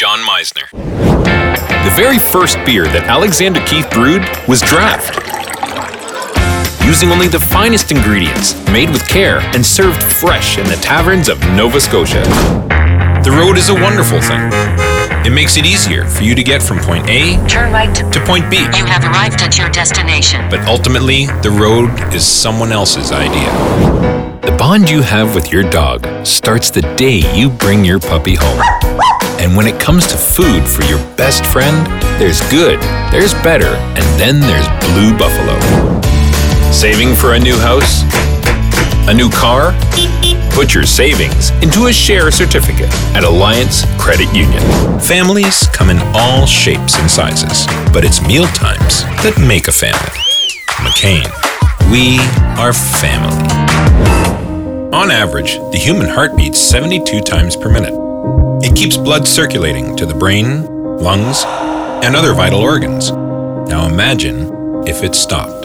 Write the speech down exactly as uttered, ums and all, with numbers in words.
John Meisner. The very first beer that Alexander Keith brewed was Draft. Using only the finest ingredients, made with care, and served fresh in the taverns of Nova Scotia. The road is a wonderful thing. It makes it easier for you to get from point A Turn right to point B. You have arrived at your destination. But ultimately, the road is someone else's idea. The bond you have with your dog starts the day you bring your puppy home. And when it comes to food for your best friend, there's good, there's better, and then there's Blue Buffalo. Saving for a new house? A new car? Put your savings into a share certificate at Alliance Credit Union. Families come in all shapes and sizes, but it's meal times that make a family. McCain, we are family. On average, the human heart beats seventy-two times per minute. It keeps blood circulating to the brain, lungs, and other vital organs. Now imagine if it stopped.